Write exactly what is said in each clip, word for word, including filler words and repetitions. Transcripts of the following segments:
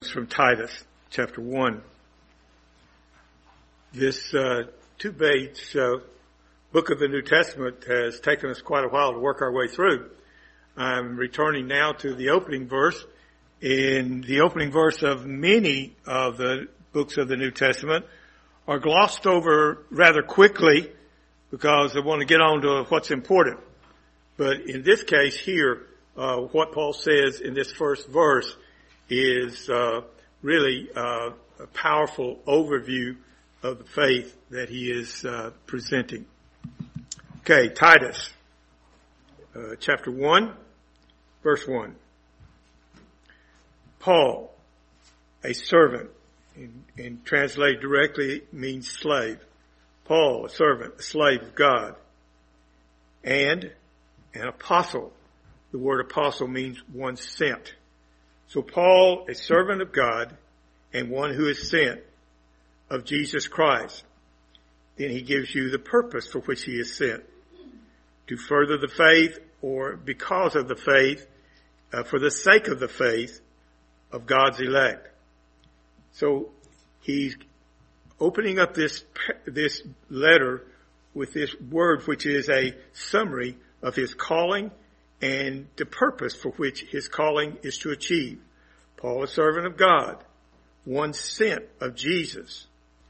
notes from Titus chapter one. This uh, two-page uh, book of the New Testament has taken us quite a while to work our way through. I'm returning now to the opening verse. In the opening verse of many of the books of the New Testament are glossed over rather quickly because I want to get on to what's important. But in this case here, uh, what Paul says in this first verse is uh, really uh, a powerful overview of the faith that he is uh, presenting. Okay, Titus, uh, chapter one, verse one. Paul, a servant, and, and translated directly means slave. Paul, a servant, a slave of God, and an apostle. The word apostle means one sent. So Paul, a servant of God, and one who is sent of Jesus Christ. Then he gives you the purpose for which he is sent. To further the faith, or because of the faith, uh, for the sake of the faith of God's elect. So he's opening up this, this letter with this word which is a summary of his calling and the purpose for which his calling is to achieve. Paul, a servant of God, one sent of Jesus,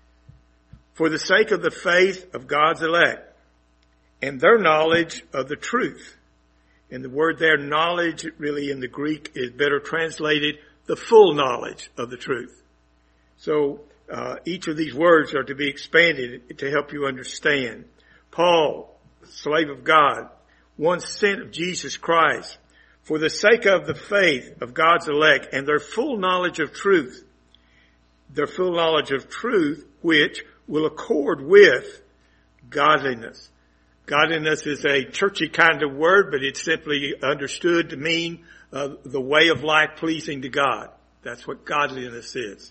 for the sake of the faith of God's elect and their knowledge of the truth. And the word there, knowledge, really in the Greek is better translated the full knowledge of the truth. So uh, each of these words are to be expanded to help you understand. Paul, slave of God, one sent of Jesus Christ, for the sake of the faith of God's elect and their full knowledge of truth. Their full knowledge of truth, which will accord with godliness. Godliness is a churchy kind of word, but it's simply understood to mean uh, the way of life pleasing to God. That's what godliness is.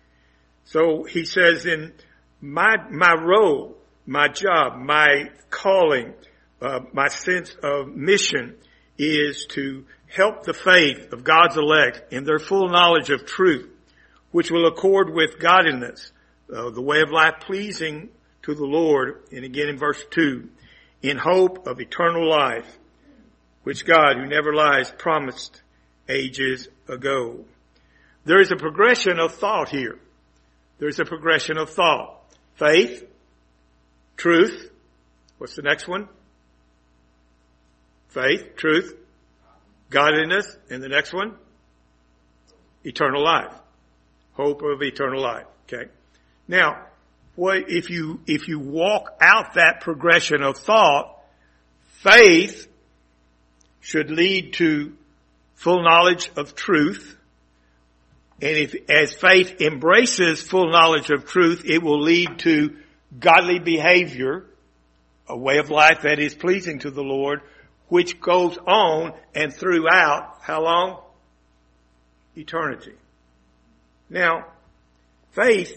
So he says in my, my role, my job, my calling, uh, my sense of mission is to help the faith of God's elect in their full knowledge of truth, which will accord with godliness, uh, the way of life pleasing to the Lord. And again in verse two, in hope of eternal life, which God, who never lies, promised ages ago. There is a progression of thought here. There's a progression of thought. Faith, truth. What's the next one? Faith, truth, godliness, and the next one? Eternal life. Hope of eternal life. Okay. Now, what if you, if you walk out that progression of thought, faith should lead to full knowledge of truth. And if, as faith embraces full knowledge of truth, it will lead to godly behavior, a way of life that is pleasing to the Lord, which goes on and throughout, how long? Eternity. Now, faith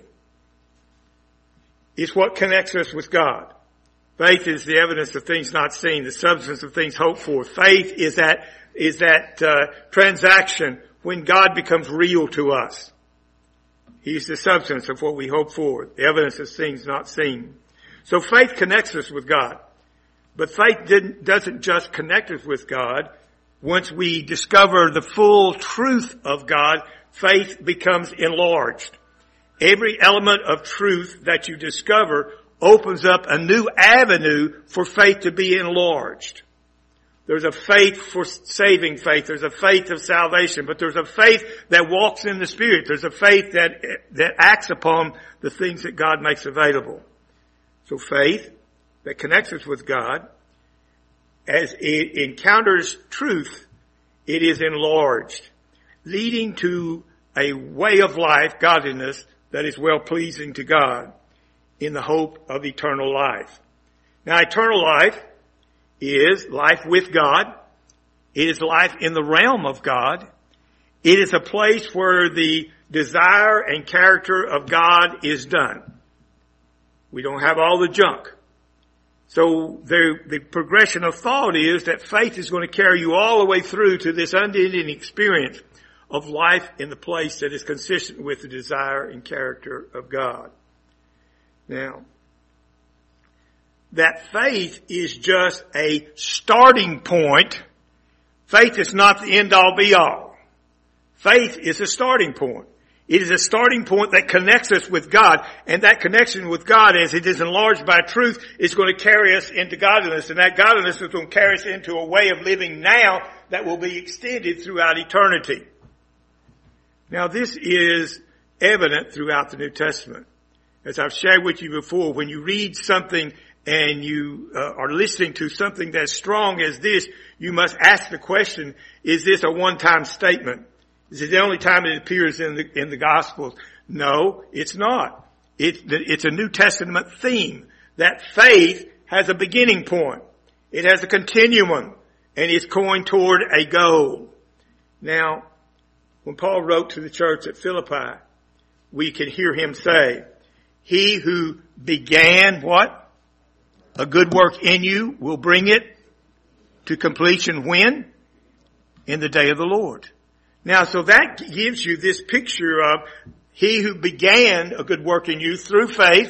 is what connects us with God. Faith is the evidence of things not seen, the substance of things hoped for. Faith is that, is that, uh, transaction when God becomes real to us. He's the substance of what we hope for, the evidence of things not seen. So faith connects us with God. But faith didn't, doesn't just connect us with God. Once we discover the full truth of God, faith becomes enlarged. Every element of truth that you discover opens up a new avenue for faith to be enlarged. There's a faith for saving faith. There's a faith of salvation, but there's a faith that walks in the Spirit. There's a faith that, that acts upon the things that God makes available. So faith that connects us with God, as it encounters truth, it is enlarged, leading to a way of life, godliness, that is well pleasing to God in the hope of eternal life. Now, eternal life is life with God. It is life in the realm of God. It is a place where the desire and character of God is done. We don't have all the junk. So the, the progression of thought is that faith is going to carry you all the way through to this unending experience of life in the place that is consistent with the desire and character of God. Now, that faith is just a starting point. Faith is not the end-all be-all. Faith is a starting point. It is a starting point that connects us with God, and that connection with God, as it is enlarged by truth, is going to carry us into godliness, and that godliness is going to carry us into a way of living now that will be extended throughout eternity. Now, this is evident throughout the New Testament. As I've shared with you before, when you read something and you uh, are listening to something that's strong as this, you must ask the question, is this a one-time statement? Is it the only time it appears in the, in the Gospels? No, it's not. It's, it's a New Testament theme that faith has a beginning point. It has a continuum, and it's going toward a goal. Now, when Paul wrote to the church at Philippi, we can hear him say, he who began what? A good work in you will bring it to completion when? In the day of the Lord. Now, so that gives you this picture of he who began a good work in you through faith,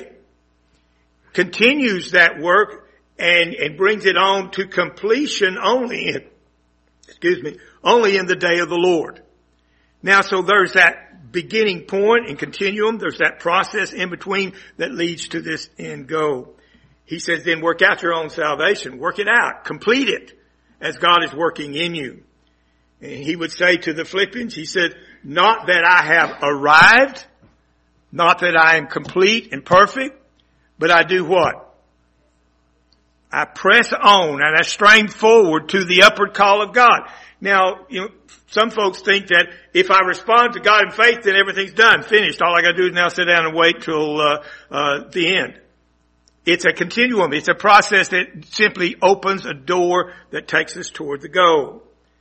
continues that work and, and brings it on to completion only in, excuse me, only in the day of the Lord. Now, so there's that beginning point and continuum. There's that process in between that leads to this end goal. He says, then work out your own salvation. Work it out. Complete it as God is working in you. And he would say to the Philippians, he said, not that I have arrived, not that I am complete and perfect, but I do what? I press on and I strain forward to the upward call of God. Now, you know, some folks think that if I respond to God in faith, then everything's done, finished. All I got to do is now sit down and wait till uh, uh, the end. It's a continuum. It's a process that simply opens a door that takes us toward the goal.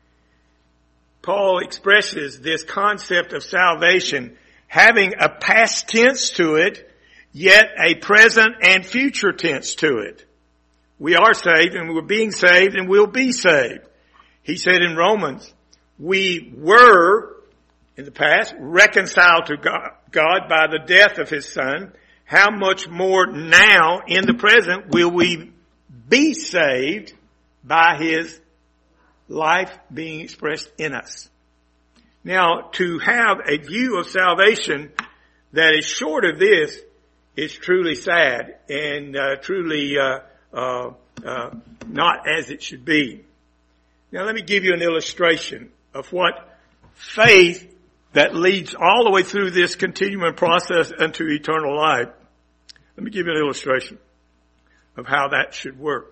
Paul expresses this concept of salvation having a past tense to it, yet a present and future tense to it. We are saved and we're being saved and we'll be saved. He said in Romans, we were, in the past, reconciled to God by the death of his Son. How much more now, in the present, will we be saved by his life being expressed in us? Now, to have a view of salvation that is short of this is truly sad and uh, truly uh, uh, uh, not as it should be. Now, let me give you an illustration of what faith that leads all the way through this continuum process into eternal life. Let me give you an illustration of how that should work.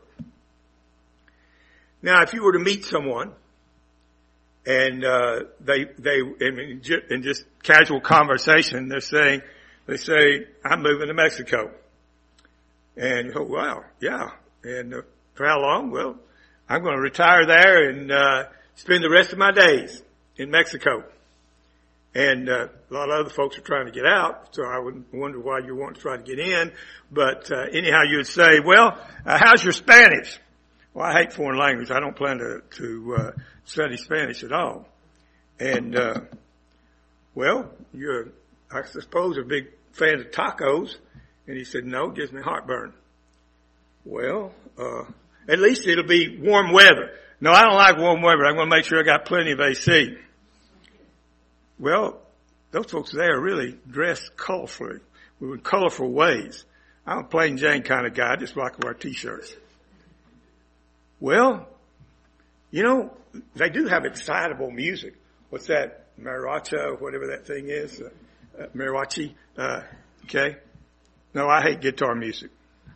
Now, if you were to meet someone and uh they they in, in just casual conversation, they're saying they say, "I'm moving to Mexico," and you go, "Wow, yeah." And uh, for how long? Well, I'm going to retire there and uh spend the rest of my days in Mexico. And uh, a lot of other folks are trying to get out, so I would wonder why you want to try to get in. But uh, anyhow, you would say, "Well, uh, how's your Spanish?" Well, I hate foreign language. I don't plan to to uh, study Spanish at all. And uh well, you're, I suppose, a big fan of tacos. And he said, "No, it gives me heartburn." Well, uh at least it'll be warm weather. "No, I don't like warm weather. I'm going to make sure I got plenty of A C." Well, those folks there really dress colorfully, in colorful ways. I'm a plain Jane kind of guy. I just like to wear T-shirts. Well, you know, they do have excitable music. What's that? Mariachi, whatever that thing is. Uh, uh, mariachi. Uh, okay. No, I hate guitar music.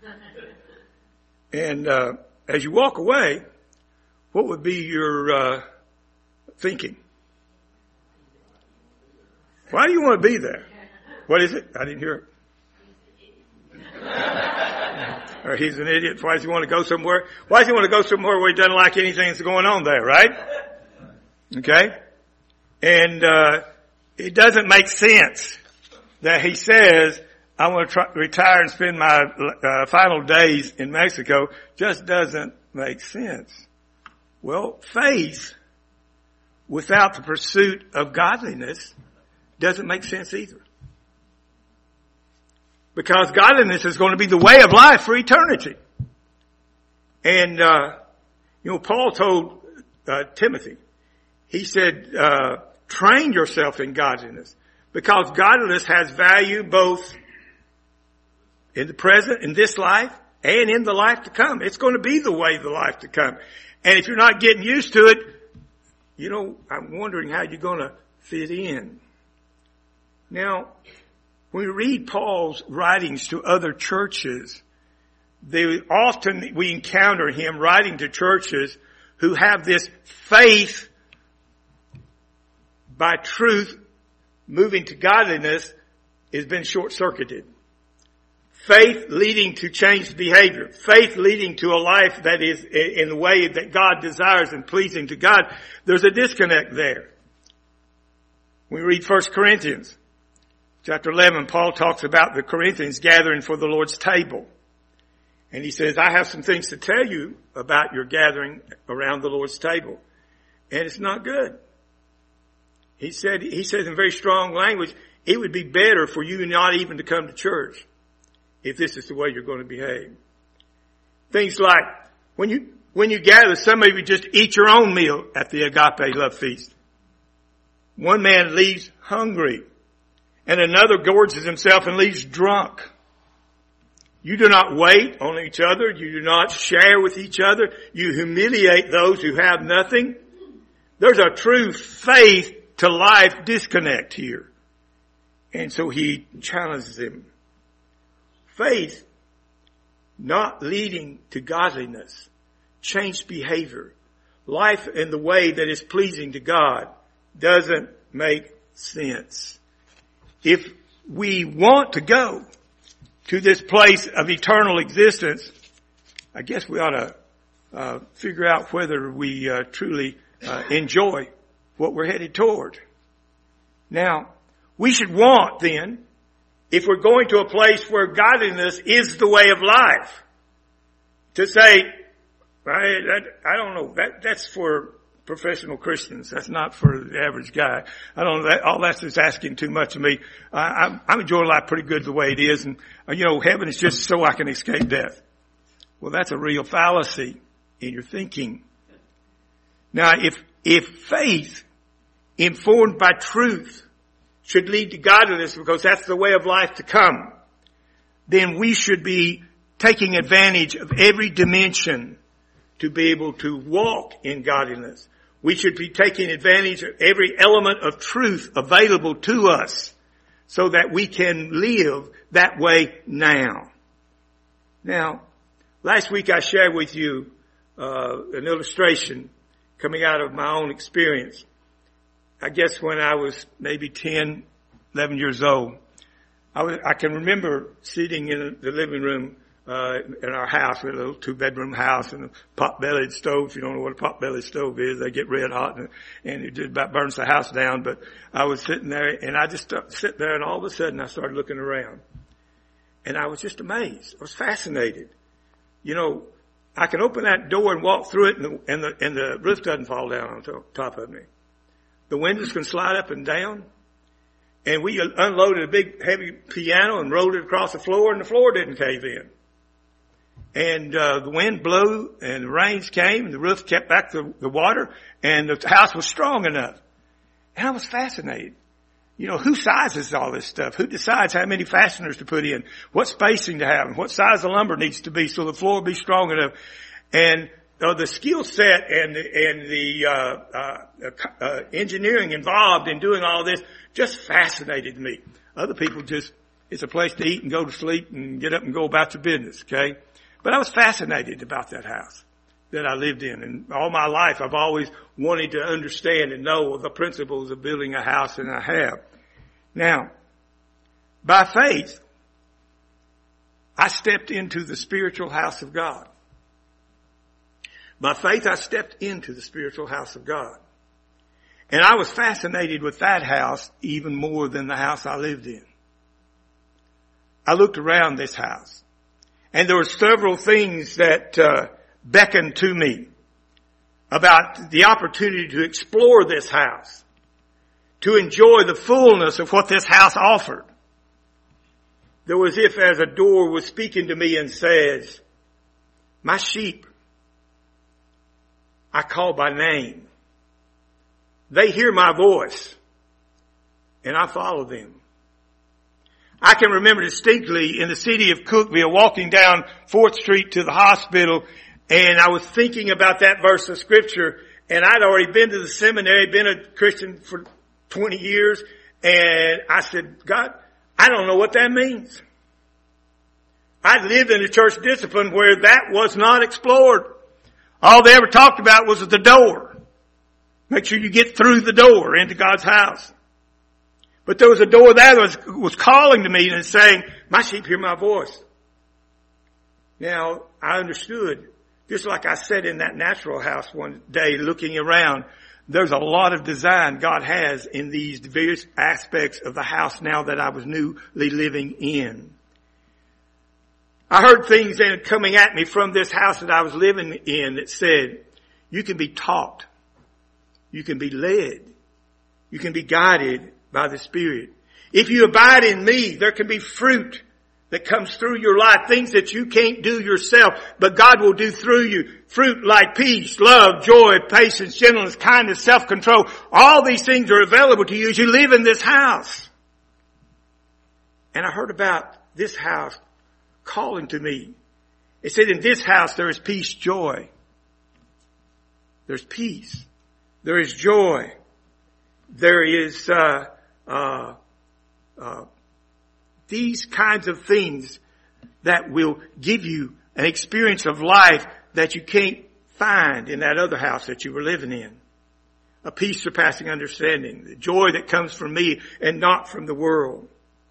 And uh as you walk away, what would be your uh thinking? Why do you want to be there? What is it? I didn't hear it. Or he's an idiot. Why does he want to go somewhere? Why does he want to go somewhere where he doesn't like anything that's going on there, right? Okay? And uh it doesn't make sense that he says, "I want to try, retire and spend my uh, final days in Mexico." Just doesn't make sense. Well, faith without the pursuit of godliness doesn't make sense either. Because godliness is going to be the way of life for eternity. And, uh, you know, Paul told uh, Timothy, he said, uh, train yourself in godliness. Because godliness has value both in the present, in this life, and in the life to come. It's going to be the way of the life to come. And if you're not getting used to it, you know, I'm wondering how you're going to fit in. Now, when we read Paul's writings to other churches, they often, we encounter him writing to churches who have this faith by truth moving to godliness has been short-circuited. Faith leading to changed behavior. Faith leading to a life that is in the way that God desires and pleasing to God. There's a disconnect there. We read First Corinthians chapter eleven. Paul talks about the Corinthians gathering for the Lord's table. And he says, I have some things to tell you about your gathering around the Lord's table. And it's not good. He said, he says in very strong language, it would be better for you not even to come to church if this is the way you're going to behave. Things like, when you, when you gather, some of you just eat your own meal at the Agape Love Feast. One man leaves hungry, and another gorges himself and leaves drunk. You do not wait on each other. You do not share with each other. You humiliate those who have nothing. There's a true faith to life disconnect here. And so he challenges him. Faith not leading to godliness, changed behavior, life in the way that is pleasing to God doesn't make sense. If we want to go to this place of eternal existence, I guess we ought to uh, figure out whether we uh, truly uh, enjoy what we're headed toward. Now, we should want then, if we're going to a place where godliness is the way of life, to say, I, I don't know, that, that's for professional Christians. That's not for the average guy. I don't know, that, all that's just asking too much of me. I, I'm, I'm enjoying life pretty good the way it is, and, uh, you know, heaven is just so I can escape death. Well, that's a real fallacy in your thinking. Now, if, if faith informed by truth should lead to godliness because that's the way of life to come, then we should be taking advantage of every dimension to be able to walk in godliness. We should be taking advantage of every element of truth available to us so that we can live that way now. Now, last week I shared with you uh, an illustration coming out of my own experience. I guess when I was maybe ten, eleven years old, I, was, I can remember sitting in the living room uh, in our house. We had a little two-bedroom house and a pot-bellied stove. If you don't know what a pot-bellied stove is, they get red hot and, and it just about burns the house down. But I was sitting there, and I just sit there, and all of a sudden I started looking around. And I was just amazed. I was fascinated. You know, I can open that door and walk through it, and the, and the, and the roof doesn't fall down on top of me. The windows can slide up and down. And we unloaded a big heavy piano and rolled it across the floor, and the floor didn't cave in. And uh, the wind blew and the rains came and the roof kept back the, the water, and the house was strong enough. And I was fascinated. You know, who sizes all this stuff? Who decides how many fasteners to put in? What spacing to have? And what size the lumber needs to be so the floor will be strong enough? And uh, the skill set and, and the uh, uh, uh, engineering involved in doing all this just fascinated me. Other people just, it's a place to eat and go to sleep and get up and go about your business, okay? But I was fascinated about that house that I lived in. And all my life I've always wanted to understand and know the principles of building a house, and I have. Now, by faith, I stepped into the spiritual house of God. By faith, I stepped into the spiritual house of God. And I was fascinated with that house even more than the house I lived in. I looked around this house, and there were several things that uh, beckoned to me. about the opportunity to explore this house, to enjoy the fullness of what this house offered. There was if as a door was speaking to me and says, my sheep I call by name. They hear my voice and I follow them. I can remember distinctly in the city of Cookeville walking down fourth Street to the hospital, and I was thinking about that verse of scripture, and I'd already been to the seminary, been a Christian for twenty years, and I said, God, I don't know what that means. I lived in a church discipline where that was not explored. All they ever talked about was the door. Make sure you get through the door into God's house. But there was a door there that was, was calling to me and saying, my sheep hear my voice. Now, I understood, just like I sat in that natural house one day looking around, there's a lot of design God has in these various aspects of the house now that I was newly living in. I heard things then coming at me from this house that I was living in that said, you can be taught, you can be led, you can be guided by the Spirit. If you abide in me, there can be fruit that comes through your life, things that you can't do yourself, but God will do through you. Fruit like peace, love, joy, patience, gentleness, kindness, self-control. All these things are available to you as you live in this house. And I heard about this house calling to me. It said, in this house there is peace, joy. There's peace. There is joy. There is uh, uh, uh, these kinds of things that will give you an experience of life that you can't find in that other house that you were living in. A peace surpassing understanding. The joy that comes from me and not from the world.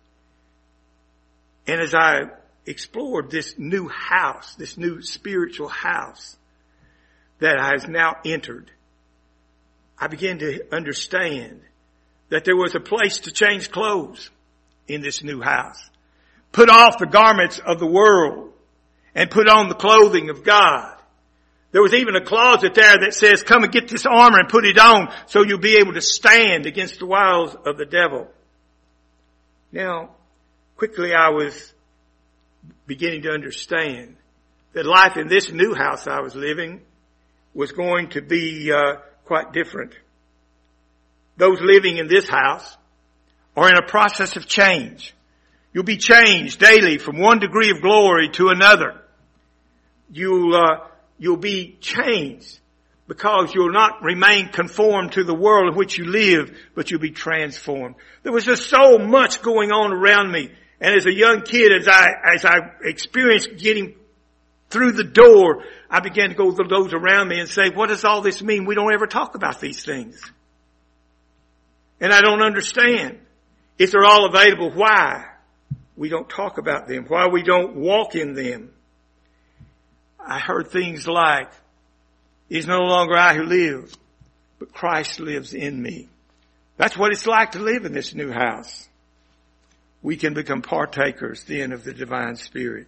And as I explored this new house, this new spiritual house that I has now entered, I began to understand that there was a place to change clothes in this new house. Put off the garments of the world and put on the clothing of God. There was even a closet there that says, come and get this armor and put it on so you'll be able to stand against the wiles of the devil. Now, quickly I was beginning to understand that life in this new house I was living was going to be uh, quite different. Those living in this house are in a process of change. You'll be changed daily from one degree of glory to another. You'll, uh, you'll be changed because you'll not remain conformed to the world in which you live, but you'll be transformed. There was just so much going on around me. And as a young kid, as I, as I experienced getting through the door, I began to go to those around me and say, what does all this mean? We don't ever talk about these things. And I don't understand. If they're all available, why we don't talk about them? Why we don't walk in them? I heard things like, it's no longer I who live, but Christ lives in me. That's what it's like to live in this new house. We can become partakers then of the divine Spirit.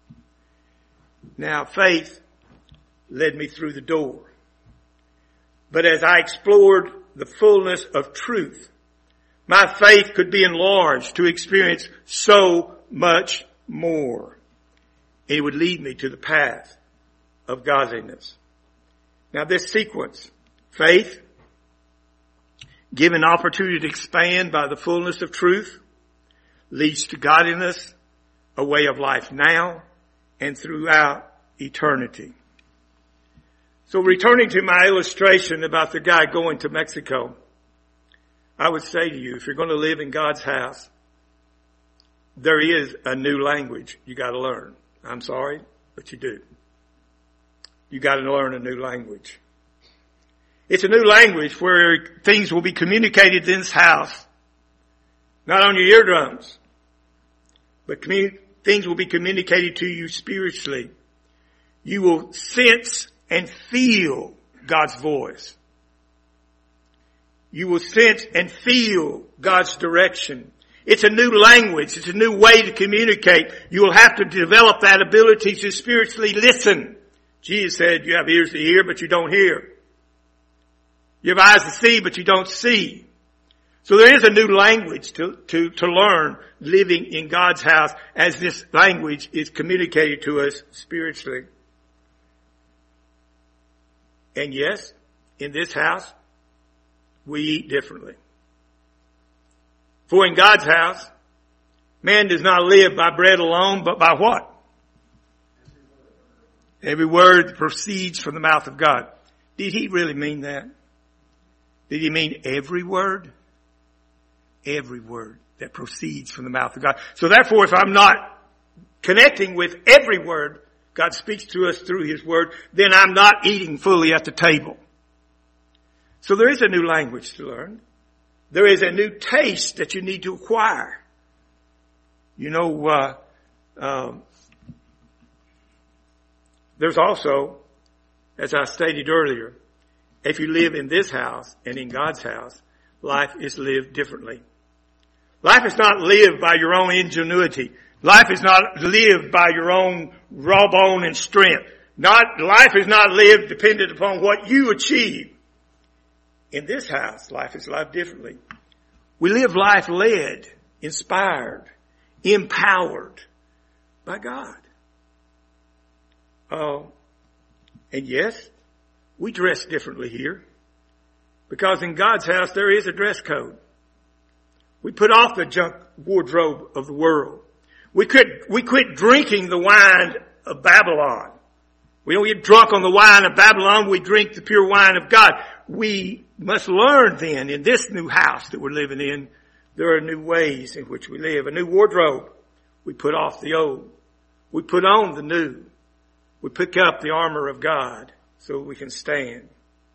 Now, faith led me through the door. But as I explored the fullness of truth, my faith could be enlarged to experience so much more. It would lead me to the path of godliness. Now, this sequence, faith, given opportunity to expand by the fullness of truth, leads to godliness, a way of life now and throughout eternity. So returning to my illustration about the guy going to Mexico, I would say to you, if you're going to live in God's house, there is a new language you got to learn. I'm sorry, but you do. You got to learn a new language. It's a new language where things will be communicated in this house, not on your eardrums, but commun- things will be communicated to you spiritually. You will sense and feel God's voice. You will sense and feel God's direction. It's a new language. It's a new way to communicate. You will have to develop that ability to spiritually listen. Jesus said, you have ears to hear, but you don't hear. You have eyes to see, but you don't see. So there is a new language to, to, to learn living in God's house as this language is communicated to us spiritually. And yes, in this house, we eat differently. For in God's house, man does not live by bread alone, but by what? Every word that proceeds from the mouth of God. Did he really mean that? Did he mean every word? Every word that proceeds from the mouth of God. So therefore, if I'm not connecting with every word God speaks to us through his word, then I'm not eating fully at the table. So there is a new language to learn. There is a new taste that you need to acquire. You know, uh, um, there's also, as I stated earlier, if you live in this house and in God's house, life is lived differently. Life is not lived by your own ingenuity. Life is not lived by your own raw bone and strength. Not, life is not lived dependent upon what you achieve. In this house, life is lived differently. We live life led, inspired, empowered by God. Oh, uh, and yes, we dress differently here. Because in God's house, there is a dress code. We put off the junk wardrobe of the world. We quit, we quit drinking the wine of Babylon. We don't get drunk on the wine of Babylon. We drink the pure wine of God. We must learn then in this new house that we're living in, there are new ways in which we live. A new wardrobe. We put off the old. We put on the new. We pick up the armor of God so we can stand.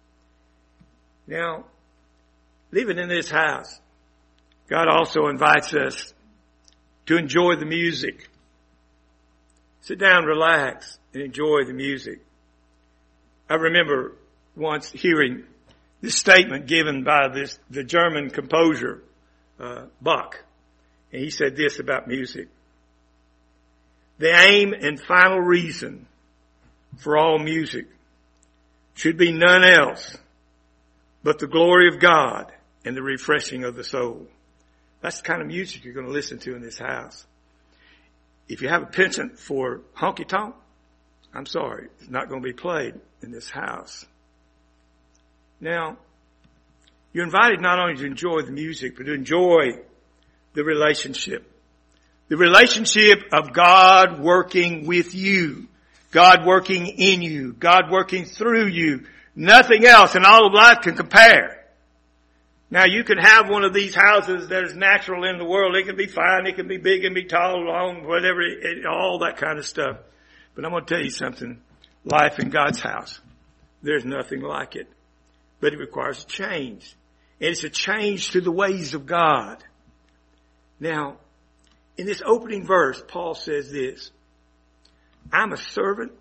Now, living in this house, God also invites us to enjoy the music. Sit down, relax, and enjoy the music. I remember once hearing this statement given by this the German composer, uh, Bach. And he said this about music. The aim and final reason for all music should be none else but the glory of God and the refreshing of the soul. That's the kind of music you're going to listen to in this house. If you have a penchant for honky-tonk, I'm sorry, it's not going to be played in this house. Now, you're invited not only to enjoy the music, but to enjoy the relationship. The relationship of God working with you. God working in you. God working through you. Nothing else in all of life can compare. Now you can have one of these houses that is natural in the world. It can be fine. It can be big and be tall, long, whatever, it, all that kind of stuff. But I'm going to tell you something. Life in God's house, there's nothing like it. But it requires a change. And it's a change to the ways of God. Now, in this opening verse, Paul says this. I'm a servant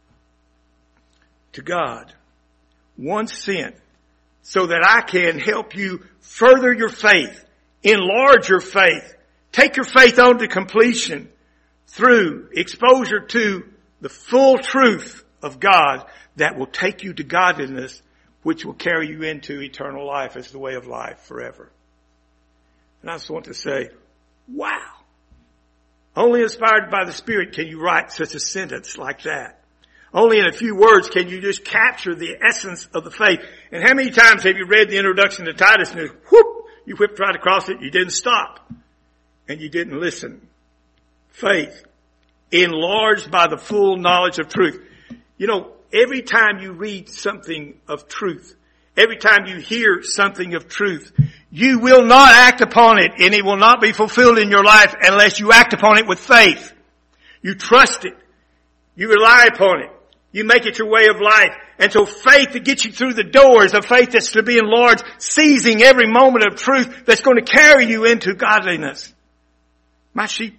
to God, one sent, so that I can help you further your faith, enlarge your faith, take your faith on to completion through exposure to the full truth of God that will take you to godliness, which will carry you into eternal life as the way of life forever. And I just want to say, wow. Only inspired by the Spirit can you write such a sentence like that. Only in a few words can you just capture the essence of the faith. And how many times have you read the introduction to Titus and whoop, you whipped right across it, you didn't stop. And you didn't listen. Faith, enlarged by the full knowledge of truth. You know, every time you read something of truth, every time you hear something of truth, you will not act upon it, and it will not be fulfilled in your life unless you act upon it with faith. You trust it. You rely upon it. You make it your way of life. And so faith that gets you through the doors, a faith that's to be enlarged, seizing every moment of truth that's going to carry you into godliness. My sheep,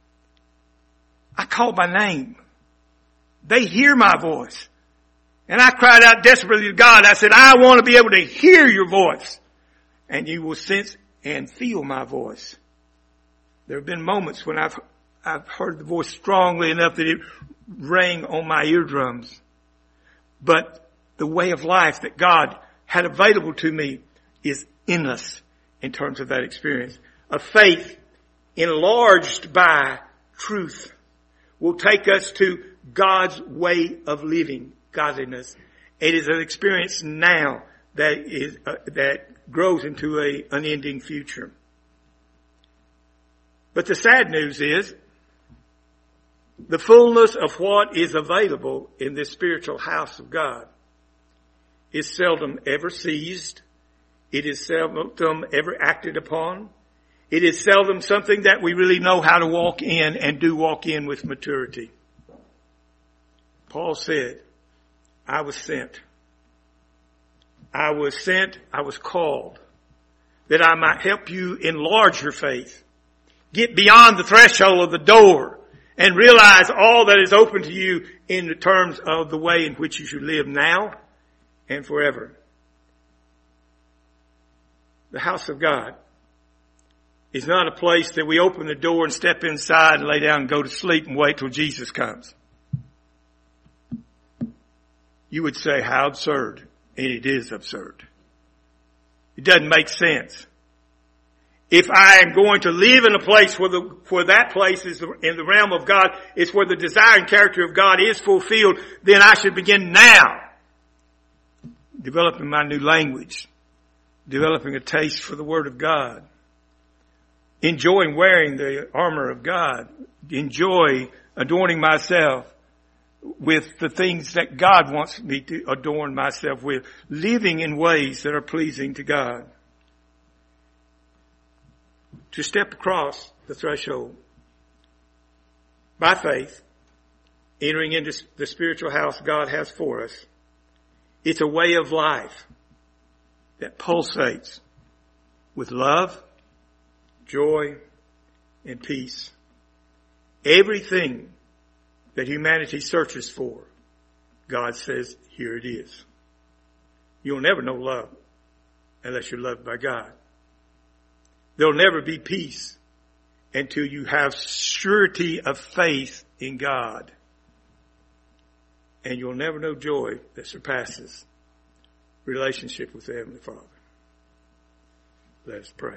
I call by name. They hear my voice. And I cried out desperately to God. I said, I want to be able to hear your voice. And you will sense and feel my voice. There have been moments when I've, I've heard the voice strongly enough that it rang on my eardrums. But the way of life that God had available to me is endless in terms of that experience. A faith enlarged by truth will take us to God's way of living godliness. It is an experience now that is uh, that grows into a unending future. But the sad news is the fullness of what is available in this spiritual house of God is seldom ever seized. It is seldom ever acted upon. It is seldom something that we really know how to walk in and do walk in with maturity. Paul said, I was sent. I was sent, I was called, that I might help you enlarge your faith. Get beyond the threshold of the door and realize all that is open to you in the terms of the way in which you should live now and forever. The house of God is not a place that we open the door and step inside and lay down and go to sleep and wait till Jesus comes. You would say, how absurd. And it is absurd. It doesn't make sense. If I am going to live in a place where the, where that place is in the realm of God, it's where the desire and character of God is fulfilled, then I should begin now developing my new language, developing a taste for the Word of God, enjoying wearing the armor of God, enjoy adorning myself with the things that God wants me to adorn myself with, living in ways that are pleasing to God. To step across the threshold by faith, entering into the spiritual house God has for us, it's a way of life that pulsates with love, joy, and peace. Everything that humanity searches for, God says, here it is. You'll never know love unless you're loved by God. There'll never be peace until you have surety of faith in God. And you'll never know joy that surpasses relationship with the Heavenly Father. Let us pray.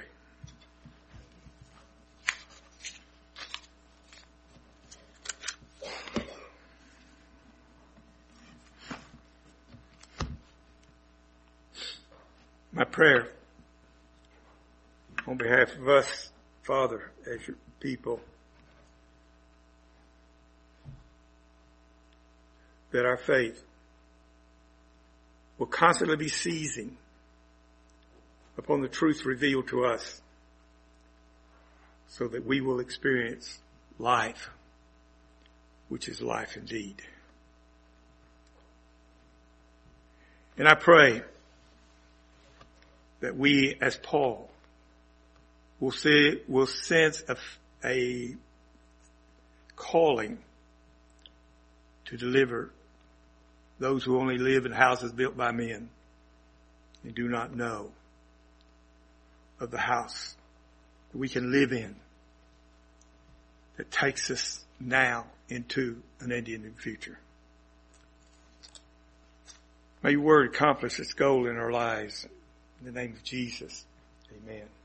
My prayer on behalf of us, Father, as your people, that our faith will constantly be seizing upon the truth revealed to us so that we will experience life, which is life indeed. And I pray that we, as Paul, will see, will sense a, a calling to deliver those who only live in houses built by men and do not know of the house that we can live in that takes us now into an ending future. May your word accomplish its goal in our lives. In the name of Jesus, amen.